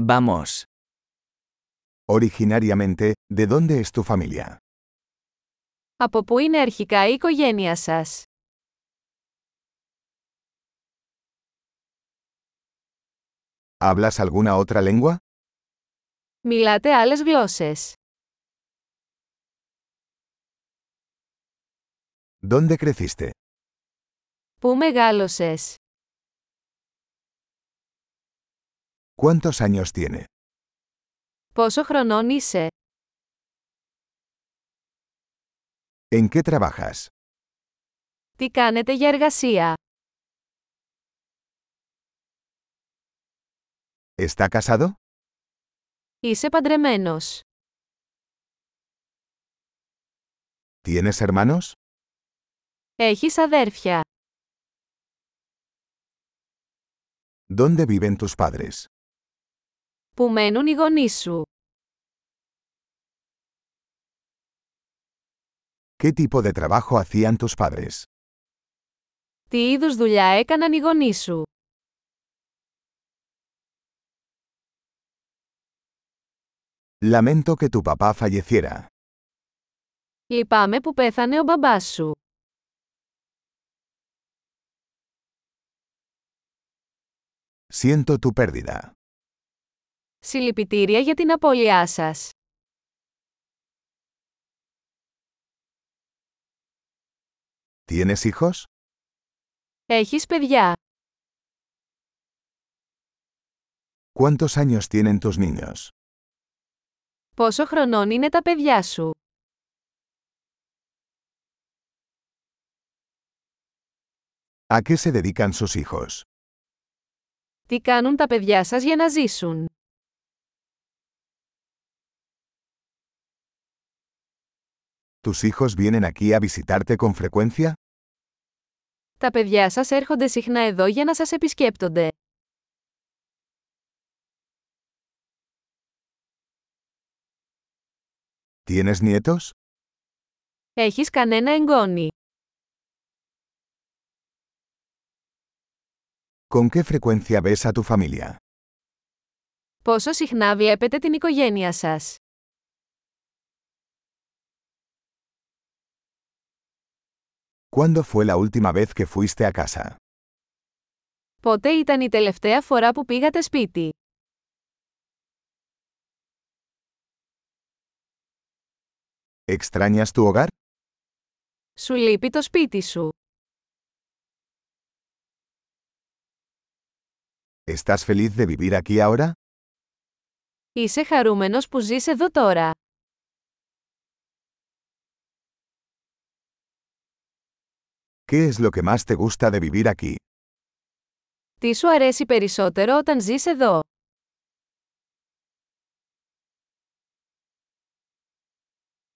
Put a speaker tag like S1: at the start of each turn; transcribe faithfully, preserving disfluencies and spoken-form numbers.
S1: Vamos.
S2: Originariamente, ¿de dónde es tu familia?
S3: Από πού είναι αρχικά η οικογένεια σας?
S2: ¿Hablas alguna otra lengua?
S3: Μιλάτε άλλες γλώσσες?
S2: ¿Dónde creciste?
S3: Πού μεγάλωσες?
S2: ¿Cuántos años tiene?
S3: Πόσο χρονών είσαι?
S2: ¿En qué trabajas?
S3: Τι κάνετε για εργασία?
S2: ¿Está casado?
S3: Είσαι παντρεμένος?
S2: ¿Tienes hermanos?
S3: Έχεις αδέρφια?
S2: ¿Dónde viven tus padres?
S3: Πού μένουν οι γονείς σου?
S2: ¿Qué tipo de trabajo hacían tus padres?
S3: Τι είδους δουλειά έκαναν οι γονείς σου?
S2: Lamento que tu papá falleciera.
S3: Λυπάμαι που πέθανε ο μπαμπάς σου.
S2: Siento tu pérdida.
S3: Συλληπιτήρια για την απώλειά σας.
S2: ¿Tienes hijos?
S3: Έχεις παιδιά?
S2: ¿Cuántos años tienen tus niños?
S3: Πόσο χρονών είναι τα παιδιά σου?
S2: ¿A qué se dedican sus hijos?
S3: Τι κάνουν τα παιδιά σας για να ζήσουν?
S2: ¿Tus hijos vienen aquí a visitarte con frecuencia?
S3: Τα παιδιά σας έρχονται συχνά εδώ για να σας επισκέπτονται.
S2: ¿Tienes nietos?
S3: Έχεις κανένα εγγόνι?
S2: ¿Con qué frecuencia ves a tu familia?
S3: Πόσο συχνά βλέπετε την οικογένεια σας?
S2: ¿Cuándo fue la última vez que fuiste a casa?
S3: Πότε ήταν η τελευταία φορά που πήγατε σπίτι?
S2: ¿Extrañas tu hogar?
S3: Σου λείπει το σπίτι σου?
S2: ¿Estás feliz de vivir aquí ahora?
S3: Είσαι χαρούμενος που ζεις εδώ τώρα?
S2: ¿Qué es lo que más te gusta de vivir aquí?
S3: Τι σου αρέσει περισσότερο όταν ζεις εδώ?